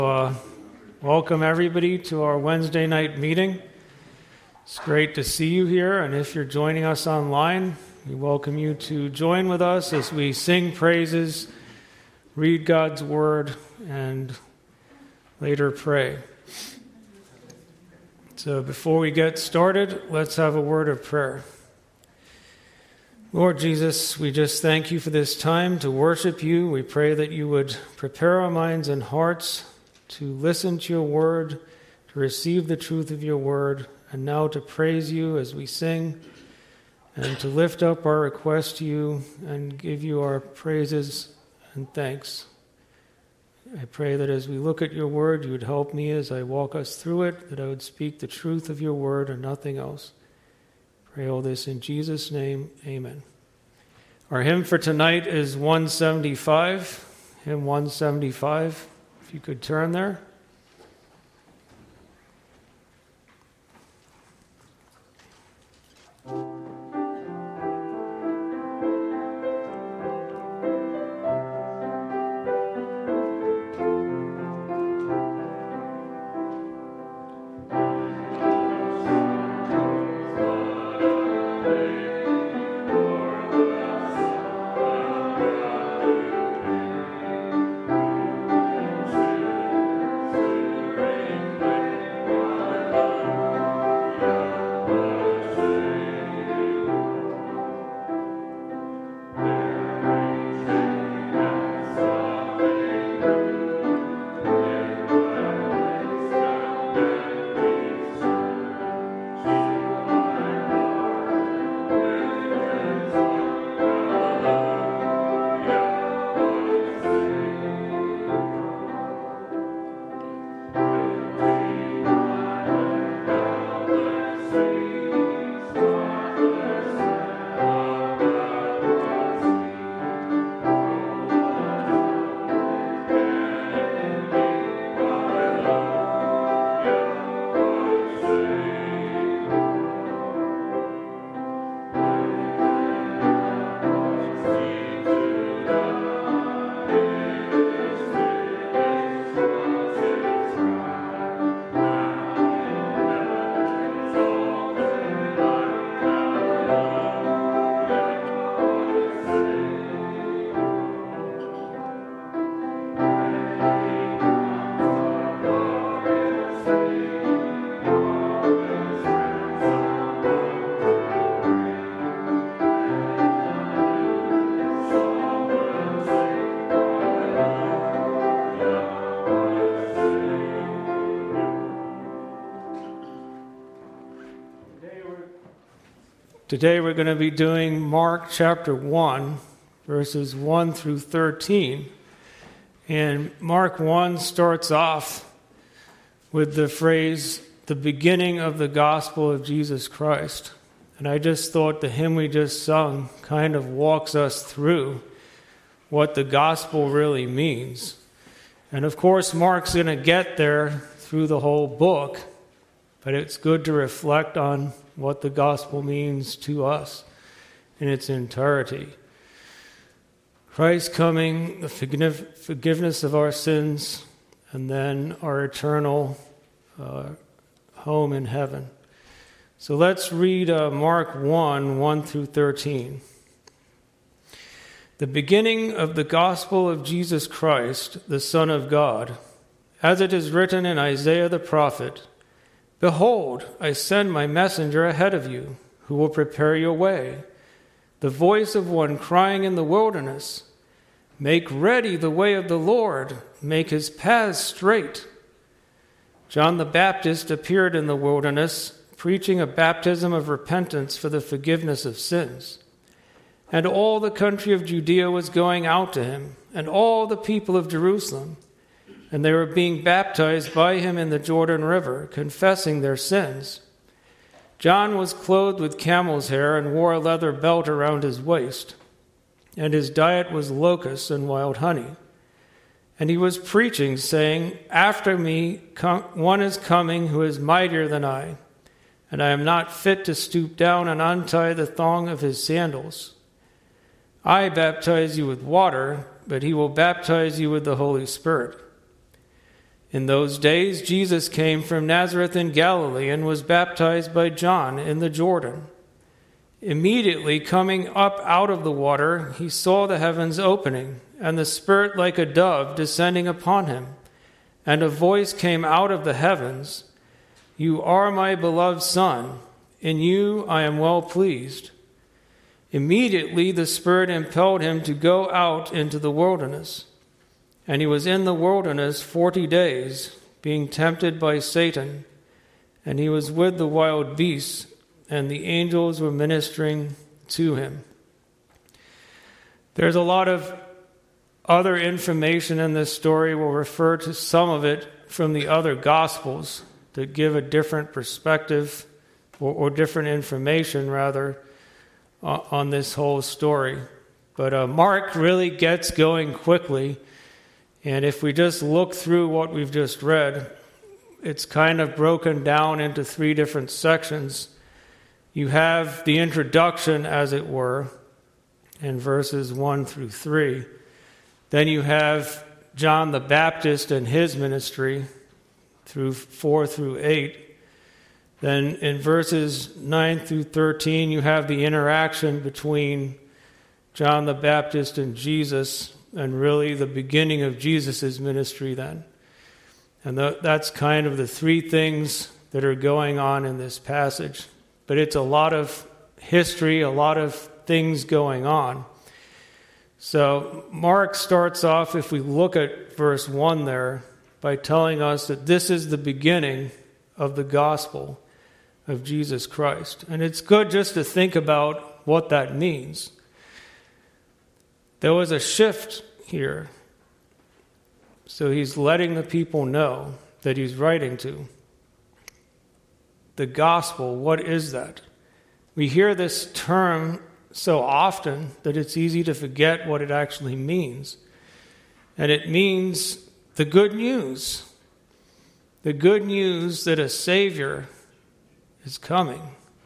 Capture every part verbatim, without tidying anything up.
Uh, welcome everybody to our Wednesday night meeting. It's great to see you here, and if you're joining us online, we welcome you to join with us as we sing praises, read God's Word, and later pray. So before we get started, let's have a word of prayer. Lord Jesus, we just thank you for this time to worship you. We pray that you would prepare our minds and hearts to listen to your word, to receive the truth of your word, and now to praise you as we sing, and to lift up our request to you and give you our praises and thanks. I pray that as we look at your word, you would help me as I walk us through it, that I would speak the truth of your word and nothing else. Pray all this in Jesus' name, amen. Our hymn for tonight is one seventy-five, hymn one seventy-five. If you could turn there. Today we're going to be doing Mark chapter one, verses one through thirteen. And Mark one starts off with the phrase, the beginning of the gospel of Jesus Christ. And I just thought the hymn we just sung kind of walks us through what the gospel really means. And of course, Mark's going to get there through the whole book, but it's good to reflect on what the gospel means to us in its entirety. Christ coming, the forgiveness of our sins, and then our eternal uh, home in heaven. So let's read uh, Mark one, one through thirteen. The beginning of the gospel of Jesus Christ, the Son of God, as it is written in Isaiah the prophet, "Behold, I send my messenger ahead of you, who will prepare your way. The voice of one crying in the wilderness, make ready the way of the Lord, make his paths straight." John the Baptist appeared in the wilderness, preaching a baptism of repentance for the forgiveness of sins. And all the country of Judea was going out to him, and all the people of Jerusalem. And they were being baptized by him in the Jordan River, confessing their sins. John was clothed with camel's hair and wore a leather belt around his waist, and his diet was locusts and wild honey. And he was preaching, saying, "After me one is coming who is mightier than I, and I am not fit to stoop down and untie the thong of his sandals. I baptize you with water, but he will baptize you with the Holy Spirit." In those days, Jesus came from Nazareth in Galilee and was baptized by John in the Jordan. Immediately coming up out of the water, he saw the heavens opening, and the Spirit like a dove descending upon him. And a voice came out of the heavens, "You are my beloved Son, in you I am well pleased." Immediately the Spirit impelled him to go out into the wilderness. And he was in the wilderness forty days, being tempted by Satan. And he was with the wild beasts, and the angels were ministering to him. There's a lot of other information in this story. We'll refer to some of it from the other Gospels to give a different perspective or, or different information, rather, uh, on this whole story. But uh, Mark really gets going quickly. And if we just look through what we've just read, it's kind of broken down into three different sections. You have the introduction, as it were, in verses one through three. Then you have John the Baptist and his ministry through four through eight. Then in verses nine through thirteen, you have the interaction between John the Baptist and Jesus, and really the beginning of Jesus' ministry then. And the, that's kind of the three things that are going on in this passage. But it's a lot of history, a lot of things going on. So Mark starts off, if we look at verse one there, by telling us that this is the beginning of the gospel of Jesus Christ. And it's good just to think about what that means. There was a shift here. So he's letting the people know that he's writing to. The gospel, what is that? We hear this term so often that it's easy to forget what it actually means. And it means the good news. The good news that a Savior is coming.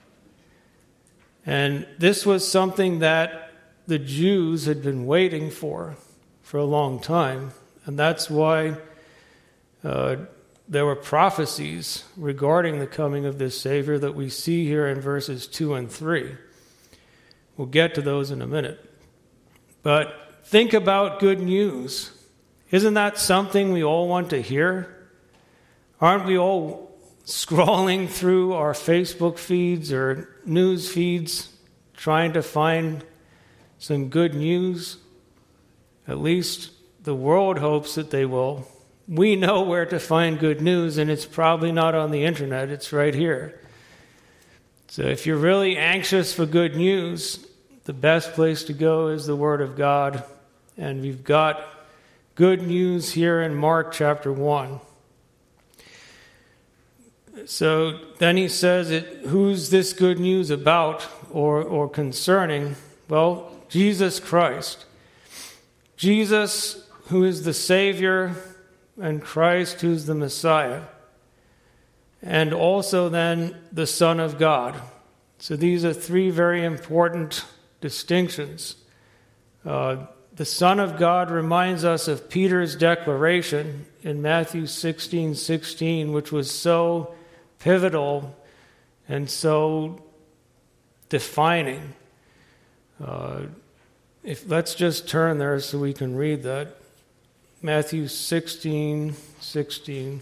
And this was something that the Jews had been waiting for for a long time. And that's why uh, there were prophecies regarding the coming of this Savior that we see here in verses two and three. We'll get to those in a minute. But think about good news. Isn't that something we all want to hear? Aren't we all scrolling through our Facebook feeds or news feeds trying to find some good news? At least the world hopes that they will. We know where to find good news, and it's probably not on the internet. It's right here. So if you're really anxious for good news, the best place to go is the Word of God. And we've got good news here in Mark chapter one. So then he says, it, who's this good news about or, or concerning? Well, Jesus Christ. Jesus, who is the Savior, and Christ, who's the Messiah. And also then the Son of God. So these are three very important distinctions. Uh, the Son of God reminds us of Peter's declaration in Matthew sixteen sixteen, which was so pivotal and so defining. Uh, if let's just turn there so we can read that. Matthew sixteen sixteen.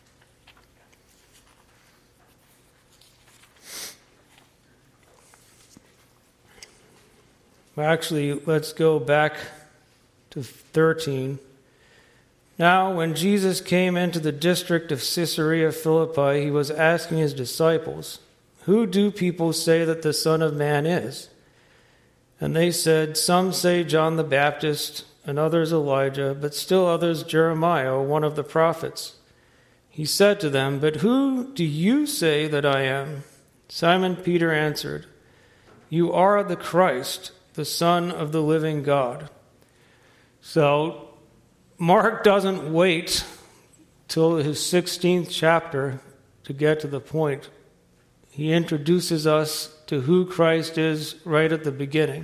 Actually, let's go back to thirteen. Now, when Jesus came into the district of Caesarea Philippi, he was asking his disciples, "Who do people say that the Son of Man is?" And they said, "Some say John the Baptist, and others Elijah, but still others Jeremiah, or one of the prophets." He said to them, "But who do you say that I am?" Simon Peter answered, "You are the Christ, the Son of the living God." So Mark doesn't wait till his sixteenth chapter to get to the point. He introduces us to who Christ is right at the beginning.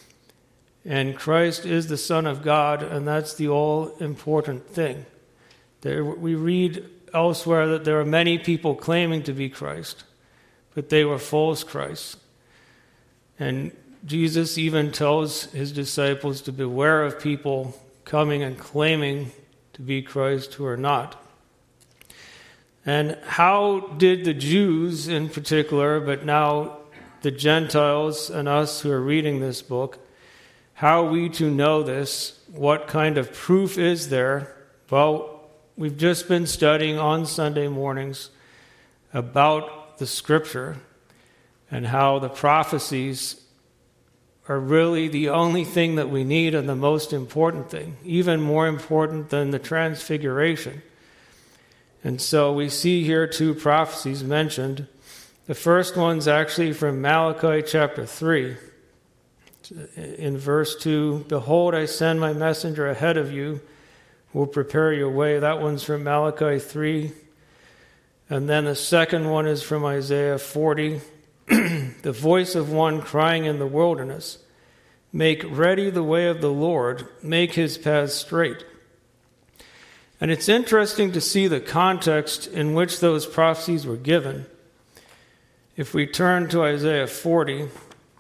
And Christ is the Son of God, and that's the all-important thing. There, we read elsewhere that there are many people claiming to be Christ, but they were false Christs. And Jesus even tells his disciples to beware of people coming and claiming to be Christ who are not. And how did the Jews in particular, but now the Gentiles and us who are reading this book, how are we to know this? What kind of proof is there? Well, we've just been studying on Sunday mornings about the Scripture and how the prophecies are really the only thing that we need and the most important thing, even more important than the transfiguration. And so we see here two prophecies mentioned. The first one's actually from Malachi chapter three. In verse two, "Behold, I send my messenger ahead of you, who will prepare your way." That one's from Malachi three. And then the second one is from Isaiah forty. "The voice of one crying in the wilderness, make ready the way of the Lord, make his paths straight." And it's interesting to see the context in which those prophecies were given. If we turn to Isaiah forty,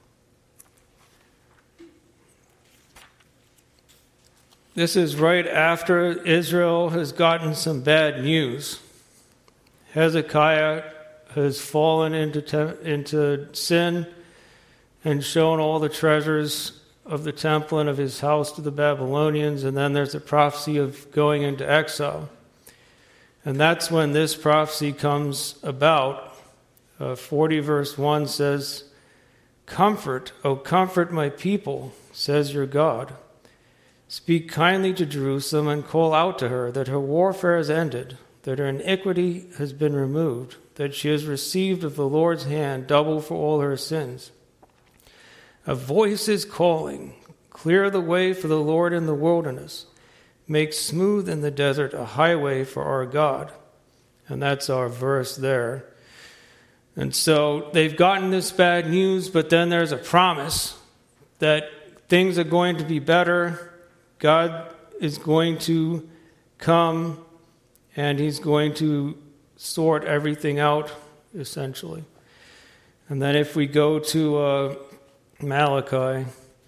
this is right after Israel has gotten some bad news. Hezekiah has fallen into, te- into sin and shown all the treasures of the temple and of his house to the Babylonians, and then there's a prophecy of going into exile. And that's when this prophecy comes about. Uh, forty verse one says, "Comfort, O comfort my people, says your God. Speak kindly to Jerusalem and call out to her that her warfare is ended, that her iniquity has been removed, that she has received of the Lord's hand double for all her sins. A voice is calling, clear the way for the Lord in the wilderness. Make smooth in the desert a highway for our God." And that's our verse there. And so they've gotten this bad news, but then there's a promise that things are going to be better. God is going to come and he's going to sort everything out, essentially. And then if we go to uh, Malachi,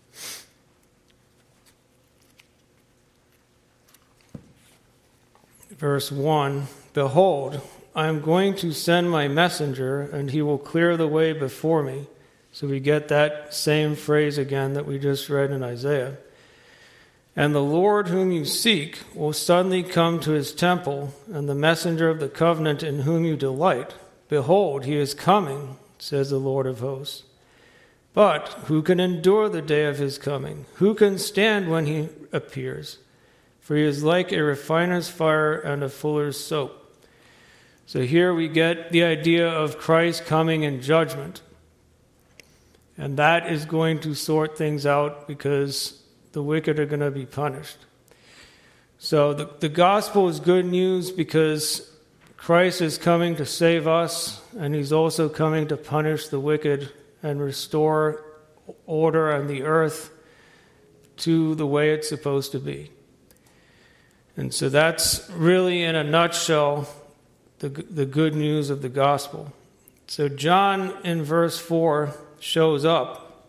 verse one, "Behold, I am going to send my messenger, and he will clear the way before me." So we get that same phrase again that we just read in Isaiah. "And the Lord whom you seek will suddenly come to his temple, and the messenger of the covenant in whom you delight. Behold, he is coming, says the Lord of hosts. But who can endure the day of his coming? Who can stand when he appears? For he is like a refiner's fire and a fuller's soap." So here we get the idea of Christ coming in judgment. And that is going to sort things out because the wicked are going to be punished. So the, the gospel is good news because Christ is coming to save us, and he's also coming to punish the wicked and restore order on the earth to the way it's supposed to be. And so that's really, in a nutshell, the, the good news of the gospel. So John, in verse four, shows up.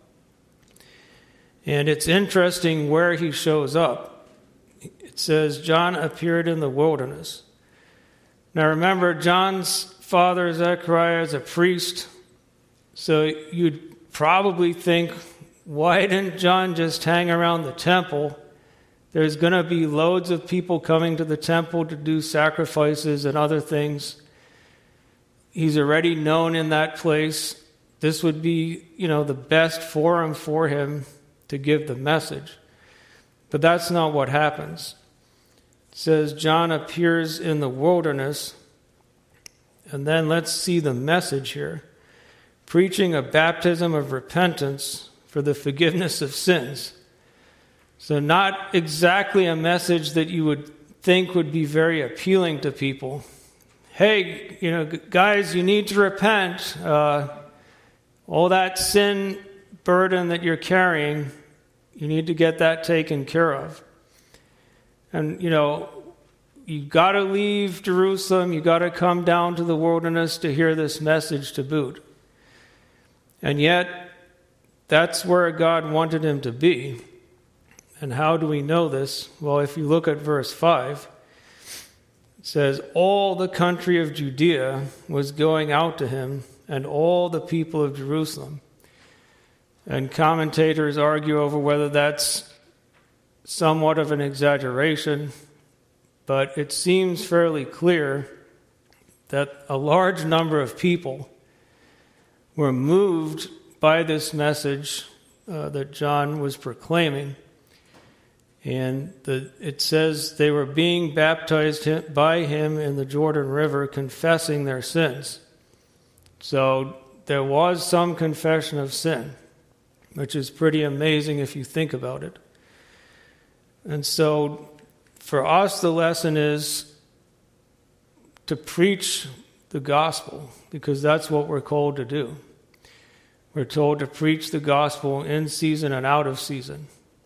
And it's interesting where he shows up. It says, "John appeared in the wilderness." Now remember, John's father, Zechariah, is a priest. So you'd probably think, why didn't John just hang around the temple? There's going to be loads of people coming to the temple to do sacrifices and other things. He's already known in that place. This would be, you know, the best forum for him to give the message. But that's not what happens. It says John appears in the wilderness. And then let's see the message here. Preaching a baptism of repentance for the forgiveness of sins. So not exactly a message that you would think would be very appealing to people. Hey, you know, guys, you need to repent. Uh, all that sin burden that you're carrying, you need to get that taken care of. And, you know, you got to leave Jerusalem, you got to come down to the wilderness to hear this message to boot. And yet, that's where God wanted him to be. And how do we know this? Well, if you look at verse five, it says, all the country of Judea was going out to him, and all the people of Jerusalem. And commentators argue over whether that's somewhat of an exaggeration, but it seems fairly clear that a large number of people were moved by this message uh, that John was proclaiming. And the, it says they were being baptized by him in the Jordan River, confessing their sins. So there was some confession of sin, which is pretty amazing if you think about it. And so for us, the lesson is to preach the gospel, because that's what we're called to do. We're told to preach the gospel in season and out of season,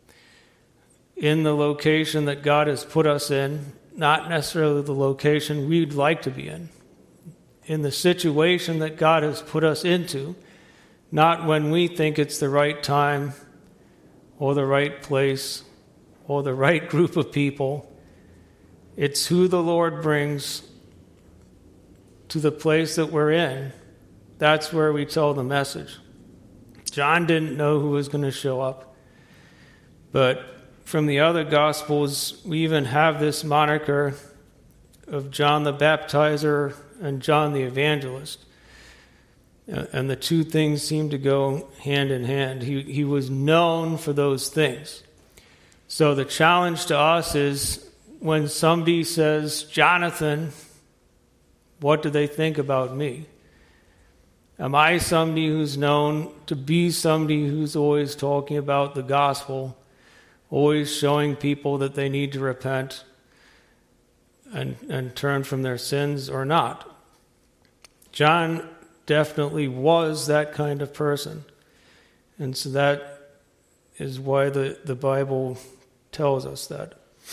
in the location that God has put us in, not necessarily the location we'd like to be in, in the situation that God has put us into, not when we think it's the right time or the right place or the right group of people. It's who the Lord brings to the place that we're in. That's where we tell the message. John didn't know who was going to show up, but from the other Gospels, we even have this moniker of John the Baptizer and John the Evangelist. And the two things seem to go hand in hand. He, he was known for those things. So the challenge to us is when somebody says, Jonathan, what do they think about me? Am I somebody who's known to be somebody who's always talking about the gospel, always showing people that they need to repent and, and turn from their sins, or not? John definitely was that kind of person. And so that is why the, the Bible tells us that.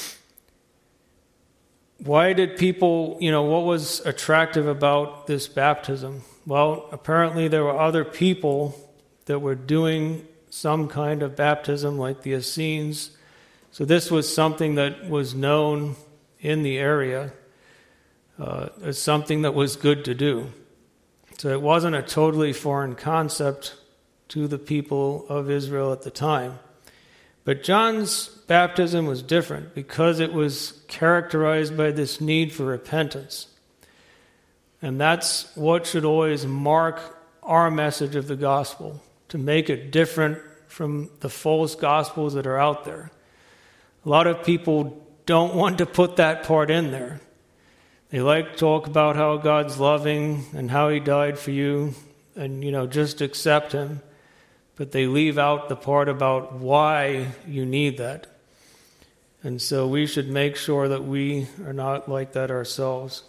Why did people, you know, what was attractive about this baptism? Well, apparently there were other people that were doing some kind of baptism, like the Essenes. So this was something that was known in the area uh, as something that was good to do. So it wasn't a totally foreign concept to the people of Israel at the time. But John's baptism was different because it was characterized by this need for repentance. And that's what should always mark our message of the gospel, to make it different from the false gospels that are out there. A lot of people don't want to put that part in there. They like to talk about how God's loving and how he died for you and, you know, just accept him. But they leave out the part about why you need that. And so we should make sure that we are not like that ourselves.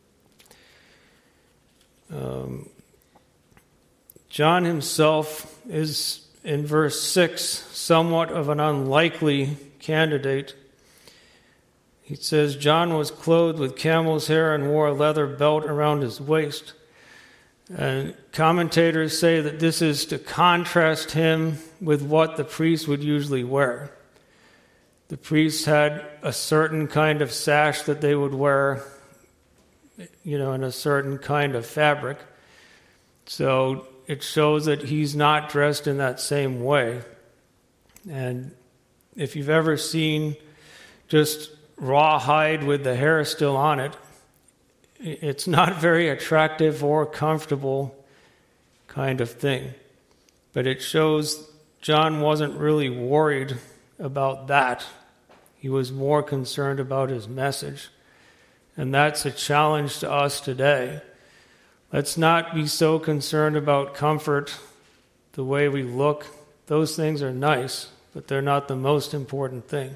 Um, John himself is, in verse six, somewhat of an unlikely candidate. He says, John was clothed with camel's hair and wore a leather belt around his waist. And commentators say that this is to contrast him with what the priests would usually wear. The priests had a certain kind of sash that they would wear, you know, in a certain kind of fabric. So it shows that he's not dressed in that same way. And if you've ever seen just raw hide with the hair still on it, it's not very attractive or comfortable kind of thing. But it shows John wasn't really worried about that. He was more concerned about his message. And that's a challenge to us today. Let's not be so concerned about comfort, the way we look. Those things are nice, but they're not the most important thing.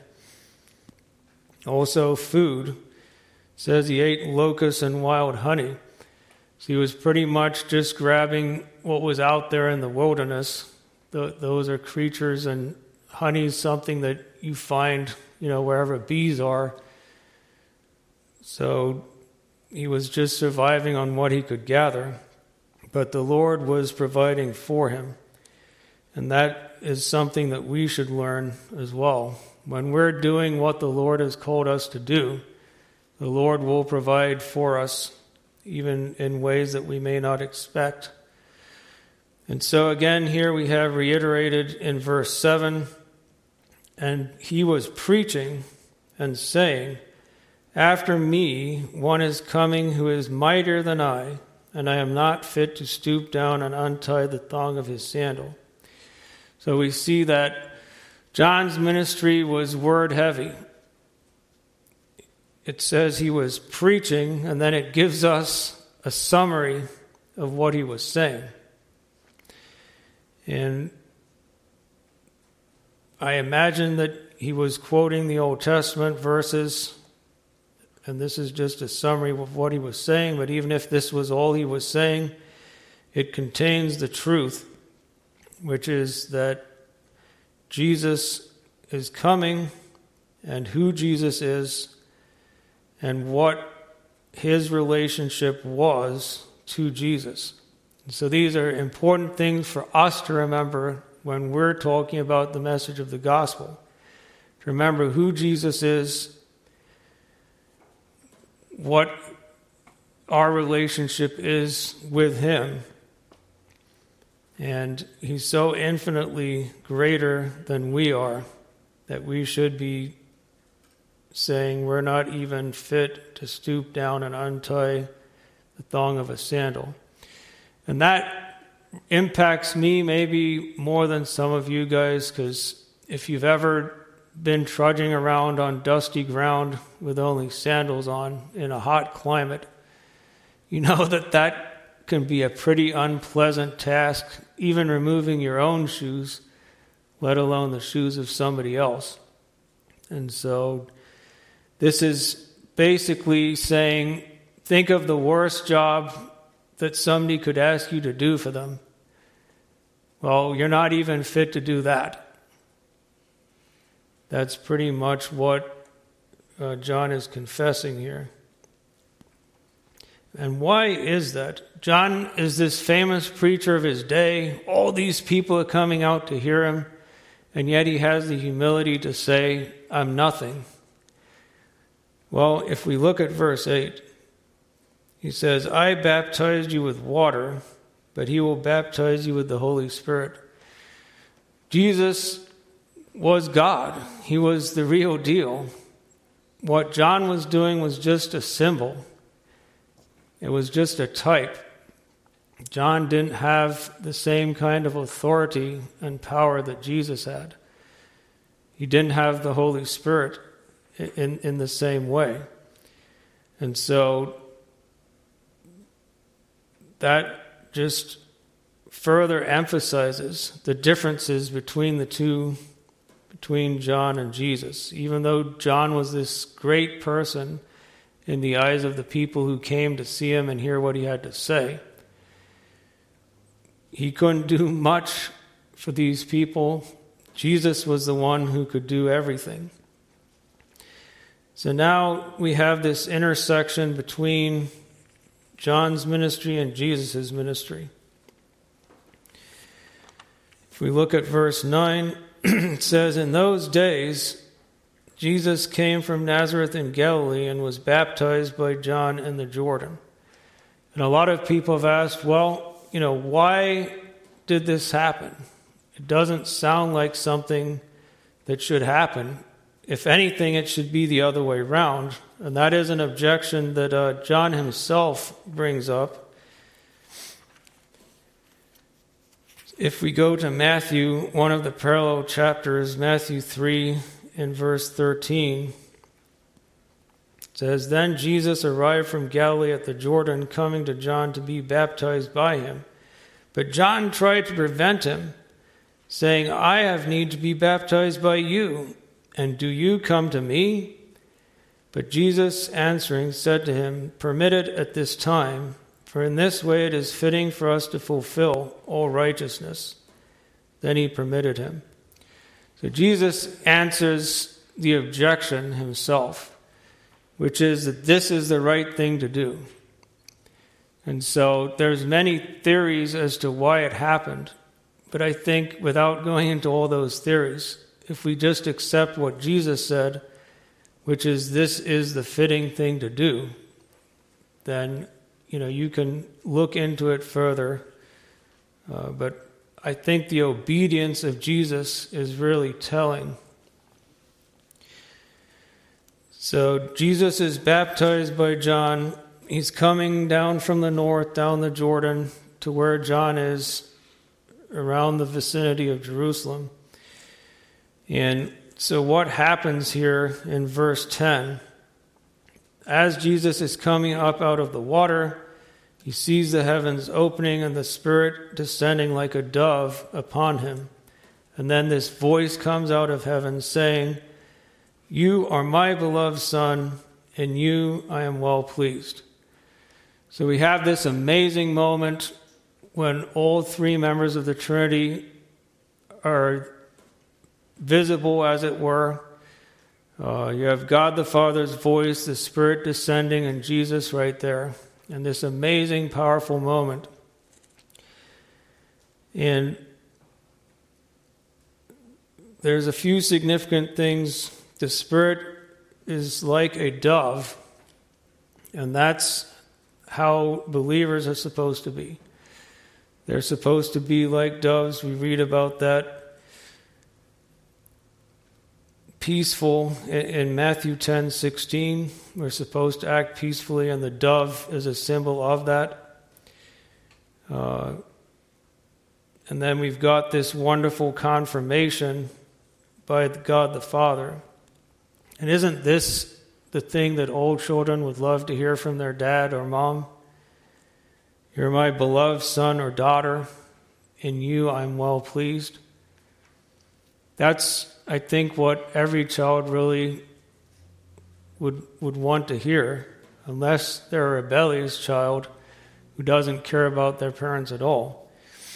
Also, food. It says he ate locusts and wild honey. So he was pretty much just grabbing what was out there in the wilderness. The, those are creatures, and honey is something that you find, you know, wherever bees are. So he was just surviving on what he could gather, but the Lord was providing for him. And that is something that we should learn as well. When we're doing what the Lord has called us to do, the Lord will provide for us, even in ways that we may not expect. And so again, here we have reiterated in verse seven, and he was preaching and saying, "After me one is coming who is mightier than I, and I am not fit to stoop down and untie the thong of his sandal." So we see that John's ministry was word heavy. It says he was preaching, and then it gives us a summary of what he was saying. And I imagine that he was quoting the Old Testament verses, and this is just a summary of what he was saying, but even if this was all he was saying, it contains the truth, which is that Jesus is coming, and who Jesus is, and what his relationship was to Jesus. And so these are important things for us to remember when we're talking about the message of the gospel. To remember who Jesus is, what our relationship is with him. And he's so infinitely greater than we are that we should be saying we're not even fit to stoop down and untie the thong of a sandal. And that impacts me maybe more than some of you guys, because if you've ever been trudging around on dusty ground with only sandals on in a hot climate, you know that that can be a pretty unpleasant task, even removing your own shoes, let alone the shoes of somebody else. And so this is basically saying, think of the worst job that somebody could ask you to do for them. Well, you're not even fit to do that. That's pretty much what uh, John is confessing here. And why is that? John is this famous preacher of his day. All these people are coming out to hear him, and yet he has the humility to say, "I'm nothing." Well, if we look at verse eight, he says, "I baptized you with water, but he will baptize you with the Holy Spirit." Jesus was God. He was the real deal. What John was doing was just a symbol. It was just a type. John didn't have the same kind of authority and power that Jesus had. He didn't have the Holy Spirit in, in the same way. And so that just further emphasizes the differences between the two, between John and Jesus. Even though John was this great person in the eyes of the people who came to see him and hear what he had to say, he couldn't do much for these people. Jesus was the one who could do everything. So now we have this intersection between John's ministry and Jesus' ministry. If we look at verse nine, it says, "In those days Jesus came from Nazareth in Galilee and was baptized by John in the Jordan." And a lot of people have asked, well, you know, why did this happen? It doesn't sound like something that should happen. If anything, it should be the other way around. And that is an objection that uh, John himself brings up. If we go to Matthew, one of the parallel chapters, Matthew three, in verse thirteen, it says, "Then Jesus arrived from Galilee at the Jordan, coming to John to be baptized by him. But John tried to prevent him, saying, 'I have need to be baptized by you, and do you come to me?' But Jesus answering said to him, 'Permit it at this time, for in this way it is fitting for us to fulfill all righteousness.' Then he permitted him." So Jesus answers the objection himself. which is that this is the right thing to do. And so there's many theories as to why it happened, but I think without going into all those theories, if we just accept what Jesus said, which is this is the fitting thing to do, then, you know, you can look into it further. Uh, but I think the obedience of Jesus is really telling. So Jesus is baptized by John. He's coming down from the north, down the Jordan, to where John is, around the vicinity of Jerusalem. And so what happens here in verse ten? As Jesus is coming up out of the water, he sees the heavens opening and the Spirit descending like a dove upon him. And then this voice comes out of heaven saying, "You are my beloved Son, in you I am well pleased." So we have this amazing moment when all three members of the Trinity are visible, as it were. Uh, you have God the Father's voice, the Spirit descending, and Jesus right there. And this amazing, powerful moment. And there's a few significant things. The Spirit is like a dove, and that's how believers are supposed to be. They're supposed to be like doves. We read about that. Peaceful in Matthew ten sixteen. We're supposed to act peacefully, and the dove is a symbol of that. Uh, and then we've got this wonderful confirmation by God the Father. And isn't this the thing that all children would love to hear from their dad or mom? "You're my beloved son or daughter. In you I'm well pleased." That's, I think, what every child really would would want to hear, unless they're a rebellious child who doesn't care about their parents at all.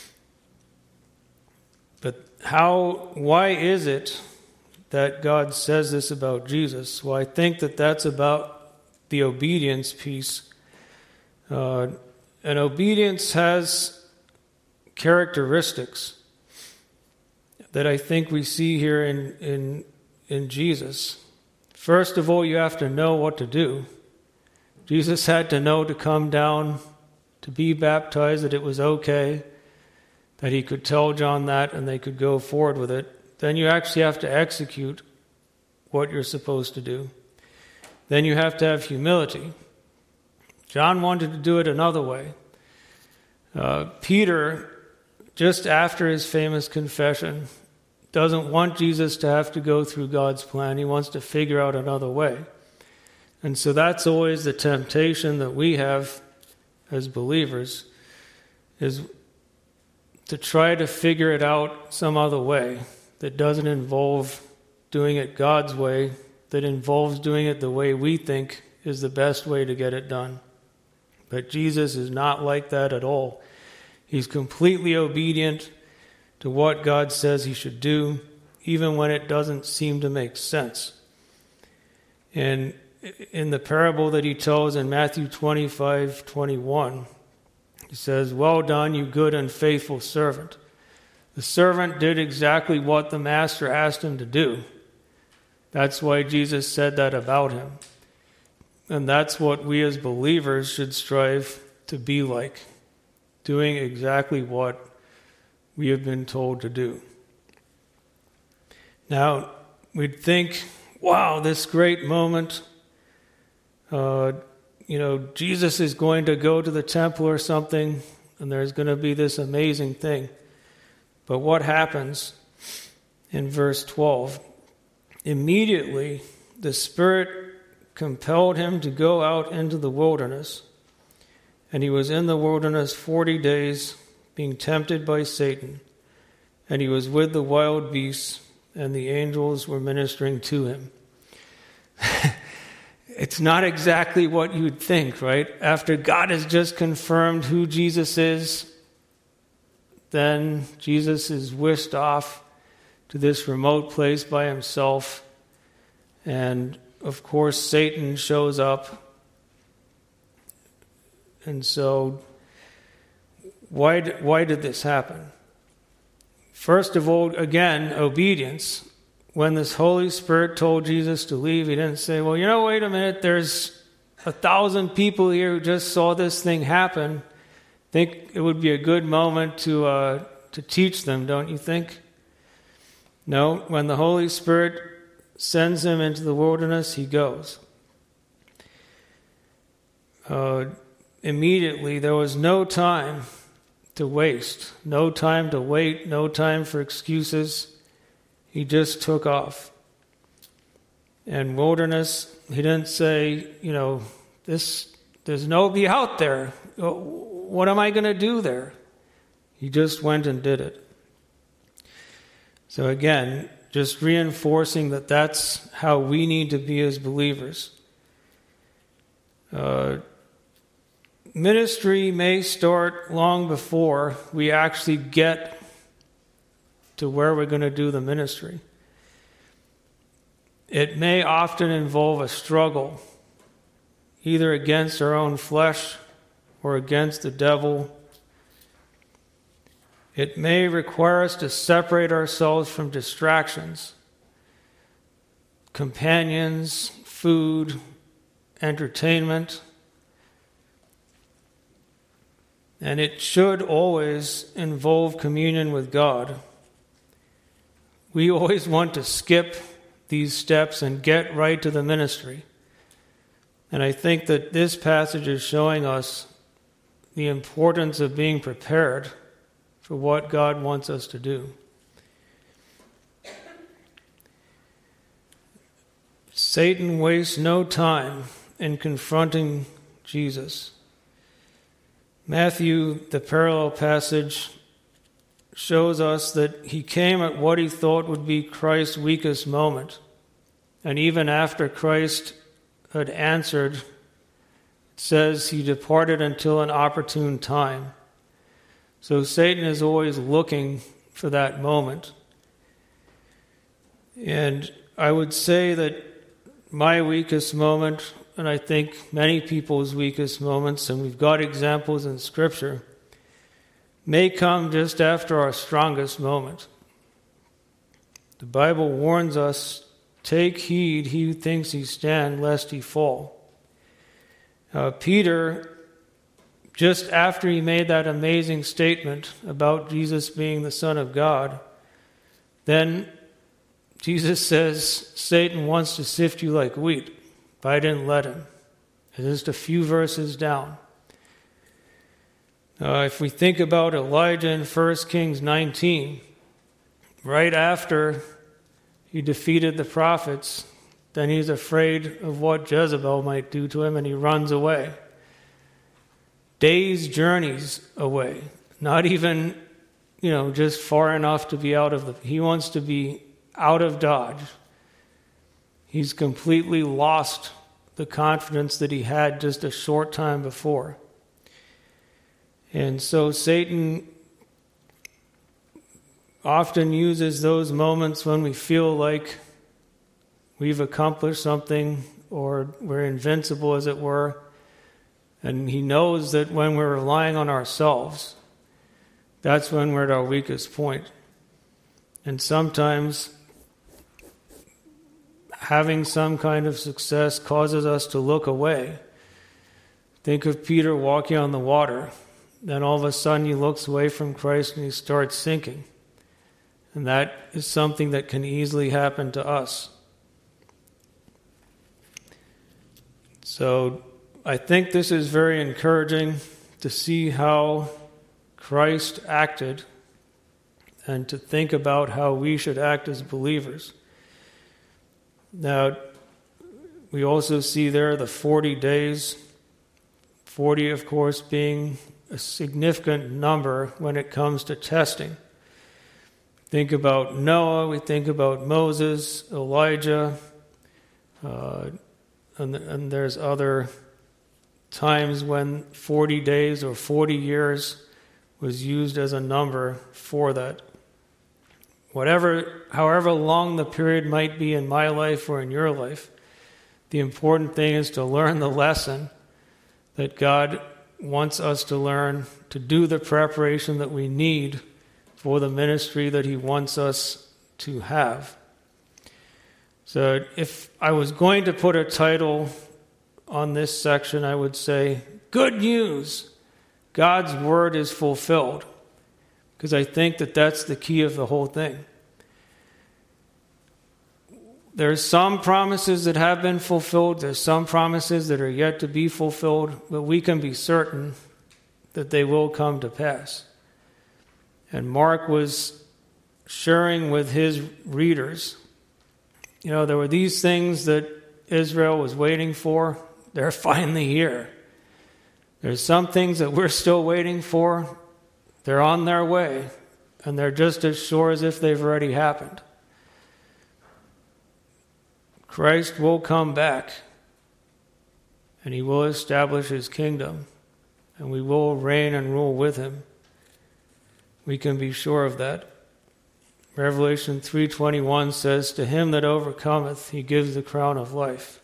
But how? Why is it that God says this about Jesus? Well, I think that that's about the obedience piece. Uh, and obedience has characteristics that I think we see here in, in, in Jesus. First of all, you have to know what to do. Jesus had to know to come down, to be baptized, that it was okay, that he could tell John that and they could go forward with it. Then you actually have to execute what you're supposed to do. Then you have to have humility. John wanted to do it another way. Uh, Peter, just after his famous confession, doesn't want Jesus to have to go through God's plan. He wants to figure out another way. And so that's always the temptation that we have as believers, is to try to figure it out some other way that doesn't involve doing it God's way, that involves doing it the way we think is the best way to get it done. But Jesus is not like that at all. He's completely obedient to what God says he should do, even when it doesn't seem to make sense. And in the parable that he tells in Matthew twenty-five twenty-one, he says, "Well done, you good and faithful servant." The servant did exactly what the master asked him to do. That's why Jesus said that about him. And that's what we as believers should strive to be like, doing exactly what we have been told to do. Now, we'd think, wow, this great moment, uh, you know, Jesus is going to go to the temple or something, and there's going to be this amazing thing. But what happens in verse twelve? Immediately, the Spirit compelled him to go out into the wilderness, and he was in the wilderness forty days, being tempted by Satan, and he was with the wild beasts, and the angels were ministering to him. It's not exactly what you'd think, right? After God has just confirmed who Jesus is, then Jesus is whisked off to this remote place by himself, and of course, Satan shows up. And so, why, why did this happen? First of all, again, obedience. When this Holy Spirit told Jesus to leave, he didn't say, well, you know, wait a minute, there's a thousand people here who just saw this thing happen. I think it would be a good moment to uh, to teach them, don't you think? No, when the Holy Spirit sends him into the wilderness, he goes. Uh, immediately, there was no time to waste, no time to wait, no time for excuses. He just took off. And wilderness, he didn't say, you know, this, there's nobody out there. What am I going to do there? He just went and did it. So again, just reinforcing that that's how we need to be as believers. Uh, ministry may start long before we actually get to where we're going to do the ministry. It may often involve a struggle, either against our own flesh or against the devil. It may require us to separate ourselves from distractions, companions, food, entertainment. And it should always involve communion with God. We always want to skip these steps and get right to the ministry. And I think that this passage is showing us the importance of being prepared for what God wants us to do. Satan wastes no time in confronting Jesus. Matthew, the parallel passage, shows us that he came at what he thought would be Christ's weakest moment. And even after Christ had answered, it says he departed until an opportune time. So Satan is always looking for that moment. And I would say that my weakest moment, and I think many people's weakest moments, and we've got examples in Scripture, may come just after our strongest moment. The Bible warns us, take heed, he who thinks he stand, lest he fall. Uh, Peter, just after he made that amazing statement about Jesus being the Son of God, then Jesus says, Satan wants to sift you like wheat, but I didn't let him. It's just a few verses down. Uh, if we think about Elijah in First Kings nineteen, right after he defeated the prophets, then he's afraid of what Jezebel might do to him, and he runs away. Days' journeys away, not even, you know, just far enough to be out of the... He wants to be out of Dodge. He's completely lost the confidence that he had just a short time before. And so Satan often uses those moments when we feel like we've accomplished something or we're invincible, as it were. And he knows that when we're relying on ourselves, that's when we're at our weakest point. And sometimes having some kind of success causes us to look away. Think of Peter walking on the water. Then all of a sudden he looks away from Christ and he starts sinking. And that is something that can easily happen to us. So I think this is very encouraging to see how Christ acted and to think about how we should act as believers. Now, we also see there the forty days, forty, of course, being a significant number when it comes to testing. Think about Noah, we think about Moses, Elijah, uh, and, and there's other times when forty days or forty years was used as a number for that. Whatever, however long the period might be in my life or in your life, The important thing is to learn the lesson that God wants us to learn, to do the preparation that we need for the ministry that he wants us to have. So if I was going to put a title on this section, I would say, Good News! God's Word is fulfilled. Because I think that that's the key of the whole thing. There's some promises that have been fulfilled. There's some promises that are yet to be fulfilled. But we can be certain that they will come to pass. And Mark was sharing with his readers, you know, there were these things that Israel was waiting for. They're finally here. There's some things that we're still waiting for. They're on their way. And they're just as sure as if they've already happened. Christ will come back, and he will establish his kingdom, and we will reign and rule with him. We can be sure of that. Revelation three twenty-one says, To him that overcometh, he gives the crown of life.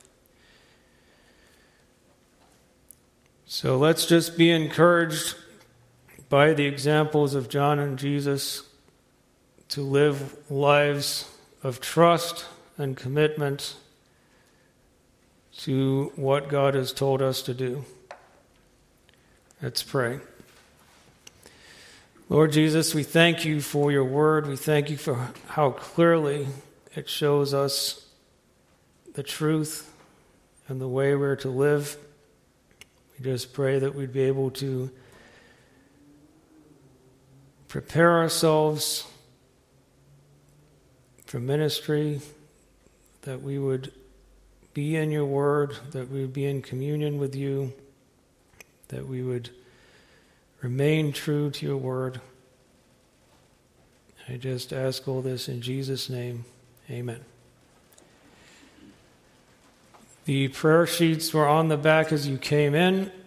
So let's just be encouraged by the examples of John and Jesus to live lives of trust and commitment to what God has told us to do. Let's pray. Lord Jesus, we thank you for your word. We thank you for how clearly it shows us the truth and the way we're to live. We just pray that we'd be able to prepare ourselves for ministry, that we would be in your word, that we would be in communion with you, that we would remain true to your word. I just ask all this in Jesus' name. Amen. The prayer sheets were on the back as you came in.